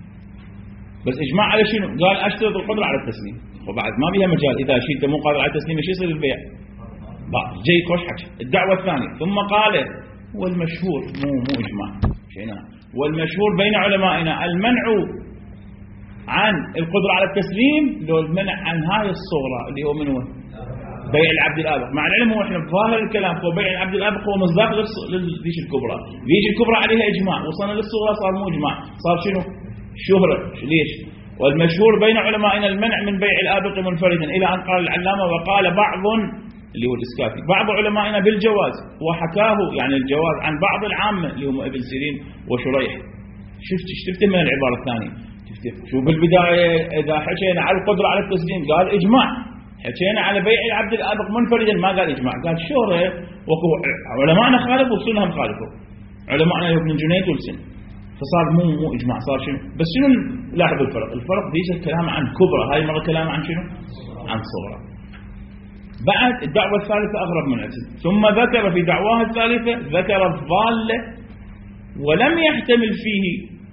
بس إجماع على شنو؟ قال أشترط القدرة على التسليم، وبعد ما بيها مجال إذا شيء أنت مو قادر على التسليم ايش يصير البيع؟ جاي خوش حكي. الدعوة الثانية ثم قال والمشهور مو مو إجماع شينا، والمشهور بين علمائنا المنع عن القدرة على التسليم لو المنع عن هاي الصغرى اللي هو من هو بيع العبد الآبق، مع العلم هو احنا بظاهر الكلام هو بيع العبد الآبق هو مصداق للذيش الكبرى، ذيش الكبرى عليها إجماع، وصلنا للصغرى صار مو إجماع، صار شنو؟ شهرة. ليش؟ والمشهور بين علمائنا المنع من بيع الآبق منفردا، إلى أن قال العلامة وقال بعض اللي هو الإسكافي بعض علمائنا بالجواز، وحكاه يعني الجواز عن بعض العامة اللي هم ابن سيرين وشريح. شفت شفت من العبارة الثانية؟ شو بالبداية إذا حكينا على القدرة على التسليم قال إجماع، حكينا على بيع العبد الآبق منفردا ما قال إجماع، قال شهرة. علمائنا خالفوا وصلنا خالفوا علمائنا ابن جنيد والسن، فصار مو مو إجماع، صار شنو؟ بس شنو لاحظوا الفرق؟ الفرق ليس الكلام عن كبرى، هاي مرة كلام عن شنو؟ عن صغرى. بعد الدعوة الثالثة أغرب من الأسد، ثم ذكر في دعواه الثالثة ذكر الضالة ولم يحتمل فيه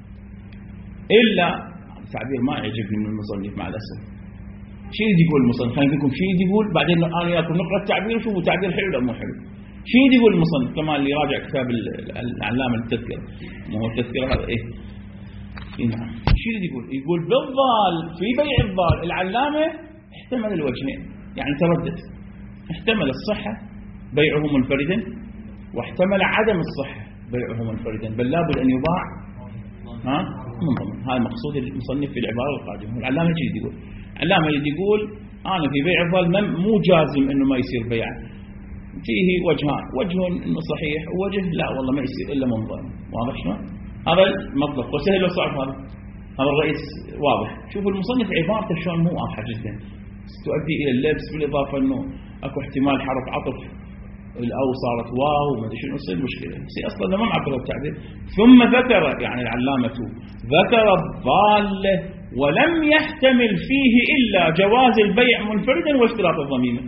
إلا تعبير ما يعجبني من المصنف مع الأسف. شيء يقول المصنف؟ خلينا نقول شيء يقول بعدين أنا وياكم نقرأ التعبير وشوفوا تعبير حلو ولا مو حلو. شيء يقول المصنف كما اللي راجع كتاب العلامة التذكرة، ما هو التذكرة هذا إيه؟ نعم. شيء يقول؟ يقول بالضال في بيع الضال العلامة احتمل الوجهين، يعني تردد، احتمل الصحة بيعه منفردا واحتمل عدم الصحة بيعه منفردا، بل لابد أن يباع ها من ضمن. هذا مقصود المصنف في العبارة القادمة. العلامة يجي يقول العلامة يجي يقول أنا في بيع الضال مو جازم إنه ما يصير بيع، فيه وجهان، وجه إنه صحيح ووجه لا والله ما يصير إلا من ضمن. واضح شلون؟ هذا المطلق وسهل وصعب. هذا هذا الرئيس واضح. شوفوا المصنف عبارته شلون مو واضحة جدا، تؤدي إلى اللبس، بالإضافة أنه أكو احتمال حرف عطف الأو صارت واو وما أدري شنو يصير مشكلة، بس أصلا ما معبر التعبير. ثم ذكر يعني العلامة ذكر الضالة ولم يحتمل فيه إلا جواز البيع منفردا واشتراط الضميمة.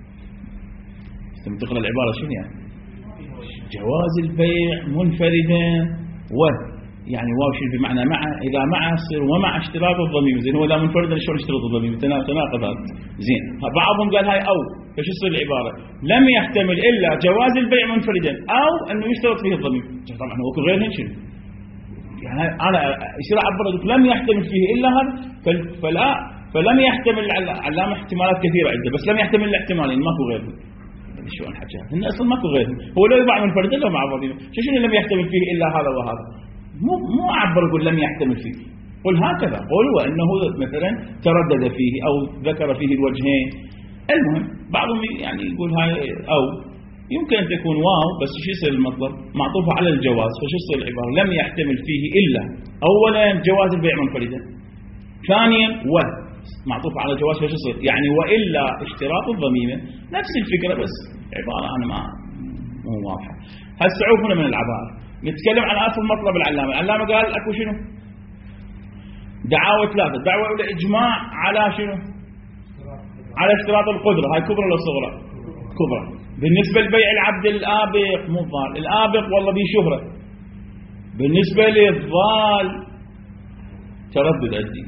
ثم تقرأ العبارة شنو يعني؟ جواز البيع منفردا و يعني واو شيء بمعنى مع، إذا مع يصير ومع اشتراط الضميم. زين هو لا منفردا شلون اشتراط الضميم؟ تناقض هذا. زين بعضهم قال هاي أو، فش يصير العبارة؟ لم يحتمل إلا جواز البيع منفردا أو أنه يشترط فيه الضميم. طبعا هو غير شنو؟ يعني أنا يصير أعبر لم يحتمل فيه إلا هذا، فلا فلم يحتمل علامة احتمالات كثيرة عنده، بس لم يحتمل الاحتمالين ماكو غيره. شو الحكي؟ إن أصلا ماكو غيره، هو لو يباع منفردا لو مع ضميم. شو شنو لم يحتمل فيه إلا هذا وهذا؟ مو مو أعبر يقول لم يحتمل فيه، قل هكذا قل وأنه مثلا تردد فيه أو ذكر فيه الوجهين. المهم بعضهم يعني يقول هاي أو يمكن أن تكون واو، بس شو يصير المطلب؟ معطوفة على الجواز، فشو يصير العبارة؟ لم يحتمل فيه إلا أولا جواز البيع منفردا، ثانيا و معطوفة على الجواز، فشو يصير؟ يعني وإلا اشتراط الضميمة. نفس الفكرة بس عبارة أنا ما مو واضحة. هسه عوفنا من العبارة، نتكلم عن أصل مطلب العلامة. العلامة قال أكو شنو؟ دعاوى ثلاثة. دعوة أولى إجماع على شنو؟ على اشتراط القدرة. هاي كبرى ولا صغرى؟ كبرى. بالنسبة لبيع العبد الآبق مو الضال، الآبق والله بيه شهرة. بالنسبة للضال تردد عندي،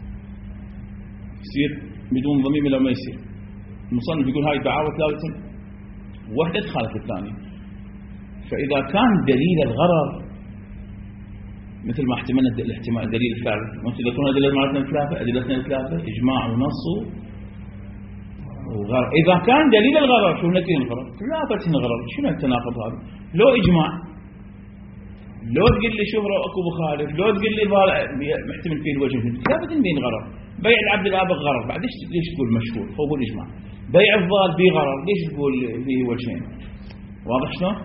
يصير بدون ضميم ولا ما يصير. المصنف يقول هاي دعاوى ثلاثة وحدة تخالف الثانية، فإذا كان دليل الغرر مثل ما احتملنا الاحتمال الدليل الثالث، ممكن تكون أدلة مالتنا ثلاثة، أدلتنا ثلاثة إجماع ونص وغرر. إذا كان دليل الغرر شو نتين الغرر؟ لا بتين الغرر، شنو التناقض هذا؟ لو إجماع لو تقول لي شهرة اكو مخالف، لو تقول لي محتمل فيه الوجه، لابد ان بين غرر. بيع العبد الآبق غرر، بعد ليش تقول مشهور؟ هو الإجماع. بيع الضال فيه غرر، ليش تقول فيه وجهين؟ واضح شلون؟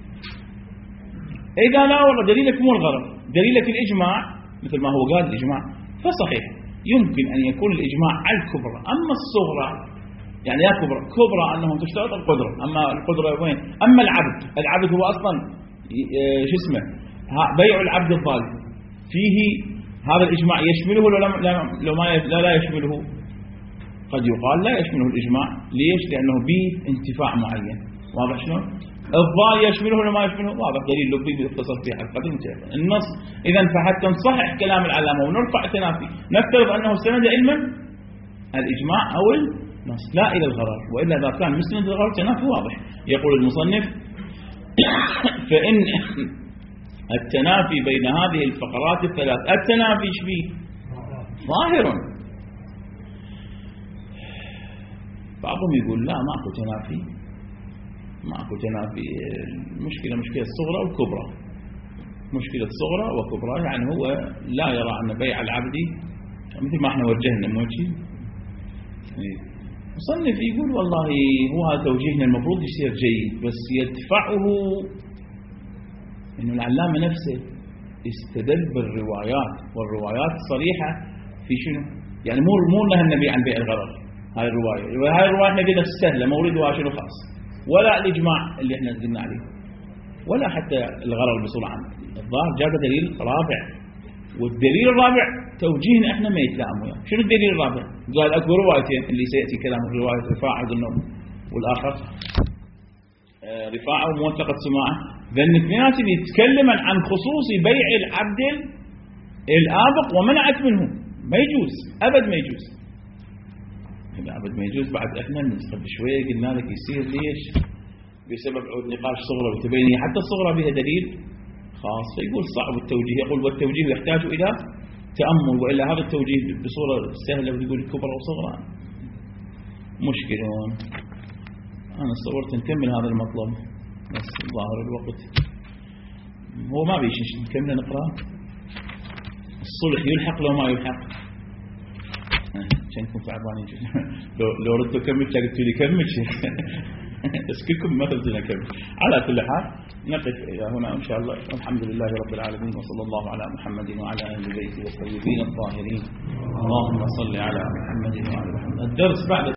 إذا لا والله دليلك مو الغرر، دليلك الإجماع مثل ما هو قال الإجماع، فصحيح يمكن أن يكون الإجماع على الكبرى. أما الصغرى يعني يا كبرى كبرى أنهم تشترط القدرة، أما القدرة وين؟ أما العبد، العبد هو أصلا شو اسمه بيع العبد الضال فيه هذا الإجماع يشمله ولا لو ما لا لا يشمله؟ قد يقال لا يشمله الإجماع. ليش؟ لأنه به انتفاع معين. واضح شلون؟ الضال يشمله ولا ما يشمله؟ واضح دليل لبي بيختصر في حلقة انتهى النص. إذا فحتى نصحح كلام العلامة ونرفع التنافي نفترض أنه استند إلى الإجماع أو النص لا إلى الغرر، وإلا إذا كان مستند الغرر تنافي واضح. يقول المصنف فإن التنافي بين هذه الفقرات الثلاث، التنافي ايش فيه؟ ظاهر. بعضهم يقول لا ماكو تنافي، ماكو تنافي، المشكلة مشكلة الصغرى والكبرى، مشكلة صغرى وكبرى، يعني هو لا يرى أن بيع العبد مثل ما احنا وجهنا موجه. مصنف يقول والله هو هذا توجيهنا المفروض يصير جيد، بس يدفعه إنه العلامة نفسه استدل بالروايات، والروايات صريحة في شنو؟ يعني مو مو نهى النبي عن بيع الغرر، هاي الرواية، وهاي الرواية احنا قلنا السهلة موردها شنو خاص، ولا الإجماع اللي احنا قلنا عليه، ولا حتى الغرر بصورة عامة. الظاهر جاب دليل رابع، والدليل الرابع توجيهنا احنا ما يتلائم وياه. شنو الدليل الرابع؟ قال اكو روايتين اللي سيأتي كلام رواية رفاعة قلنا والآخر رفاعة وموثقة سماعة، ذن اثنيناتهم يتكلم عن خصوص بيع العبد الآبق ومنعت منه، ما يجوز أبد، ما يجوز أبد ما يجوز. بعد احنا نسخب شوية قلنا لك يصير ليش؟ بسبب عود نقاش صغرى وتبيني، حتى الصغرى بها دليل خاص. فيقول صعب التوجيه، يقول والتوجيه يحتاج إلى تأمل، وإلا هذا التوجيه بصورة سهلة ويقول كبرى وصغرى مشكلون. أنا صورت نكمل هذا المطلب بس ظاهر الوقت هو ما بيشيش نكمل نقرأ. الصلح يلحق لو ما يلحق عشانكم تعبانين لو لو ردت أكمل قلت لي كمل بس كلكم ما تبدون كمل. على كل حال نقف هنا إن شاء الله. الحمد لله رب العالمين، وصلى الله على محمد وعلى أهل بيته الطيبين الطاهرين. اللهم صل على محمد وعلى محمد. الدرس بعد